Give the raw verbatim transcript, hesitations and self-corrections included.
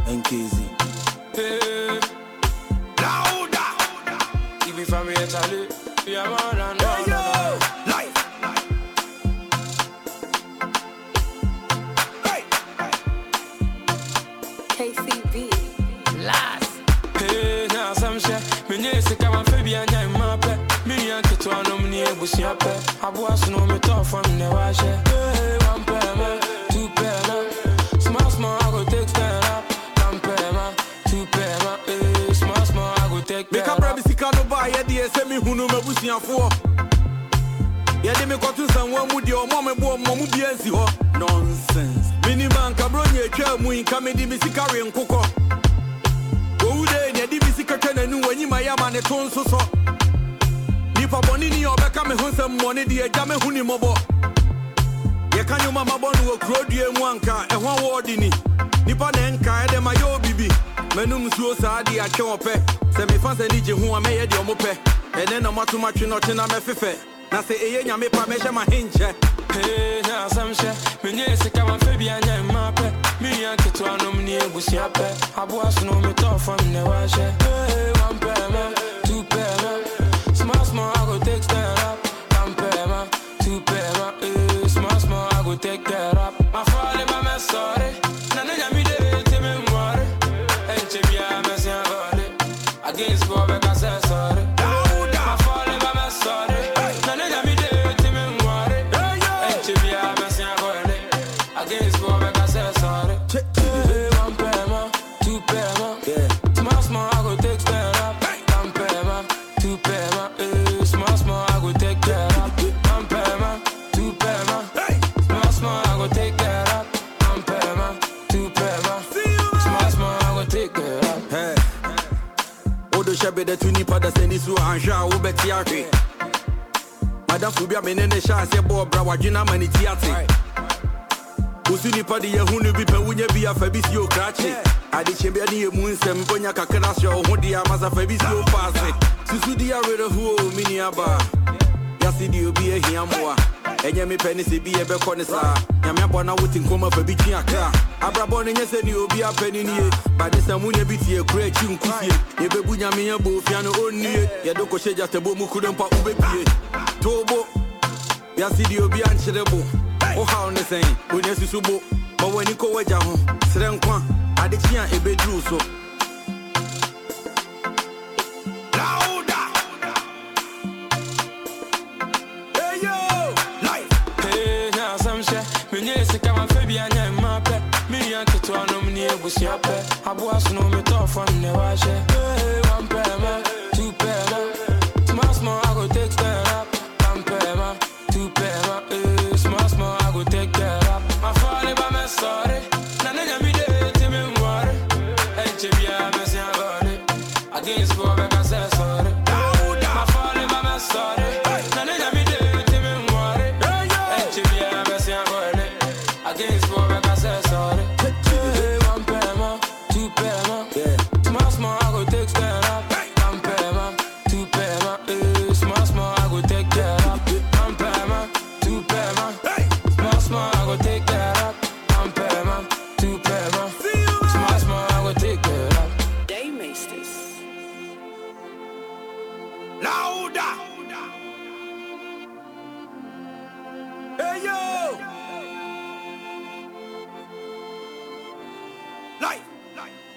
N K Z. Hey, louder. If you from here, Charlie, we are more than hey, yo. Life. Hey. K C B. Last. Hey, now some shit. Me need to come and baby and I'm my pet. Me and Kito and I'm near Busia pet. I was no me talk from the wash. Hey, one pair, man, two pair, man. Small, small, I go take stand up. One pair, man, two pair, man. Hey, small, small, I go take stand up. Make a brother see no buy ya the S M E who no me Busia for. Ya de me go to someone with your mom and boy, mom will be as you. Nonsense. Miniman cabronia, chair, moon, coming to me, Sicari and Coco. Go there, ya did be secret and when you my yaman a tone so so. Nipa bonini or back me home some money, the Jame Huni Mobo. Ya can you mama bonu a crowd you and one car and one word in it. Nipa Nenka, and my yo bibi. Menum suicide, I show up. Semi fans and Niji who I made your mope. And then I'm too much in Otina Mefife. Now say, eh, me pa measure my hinge. Hey, now some shit. Me need to come and baby and I'm my pet. Me and Kito and I'm near Busia pet. I was no me talk from the wash. Hey, one pair, man, two pair, man. Small, small, I go take stand up. One pair, man, two pair, man. Hey, small, small, I go take that up. My father, my sorry. None of me did to me more. And Chibia, I'm a against go back, I said sorry. My father, my sorry. None of me did to me more. And Chibia, I'm a against go back, I said sorry. Hey, one pair, man, two pair, man. Small, small, I go take stand up. One pair, man, two pair, man. Hey, small, small, I go take that up. One pair, man, two pair, man. Small, small, I go take that up. One pair, man, two pair, man. Small, small, I go take that up. Hey. Odo shabe de tuni pada sendi su anja wo beti ake. Madam Fubia menene sha se bo bra wadwina mani tiate. Usuni pada ye hunu bi pe wunya bi afa bi si o krache. Ade chembe ani emu nsem bonya kakra so ho dia masa fa bi si o paase. Susu dia rede hu o mini aba. Yasi di obi ehiamoa. Enye me peni se bi ebe kone sa. Nyame abona wuti nkoma fa bi twi akra. Abrabo ne nyese ni obi apeni nie. Ba de samunya bi tie kura chi nkusie. Ye bebu nyame ya bo fia no onnie. Ye do ko sheja tebo mu kudempa ubepie. Tobo. Yasi di obi anchirebo. O ha on sen. Onye susubo. Ba wani ko waja ho. Sere nkwa. Ade chia ebedru so. Me need to come and baby and I'm my pet. Me and Kito and I'm near Busia pet. I was no me talk from the wash. Hey, one pair, man, two pair, man. Small, small, I go take stand up. One pair, man, two pair, man. Hey, small, small, I go take that up. My father, but my sorry. None of me did to me more. And Chibia, I'm sorry. Against go back, I said sorry. My father, but my sorry. None of me did to me more. And Chibia, I'm sorry. Against go back, I said sorry. Hey, one pair, man, two pair, man. Small, small, I go take stand up. One pair, man, two pair, man. Hey, small, small, I go take that up. One pair, man, two pair, man. Small, small, I go take that up. One pair, man, two pair, man. Small, small, I go take that up. Daymasters. Louder. Hey yo. Life. Life.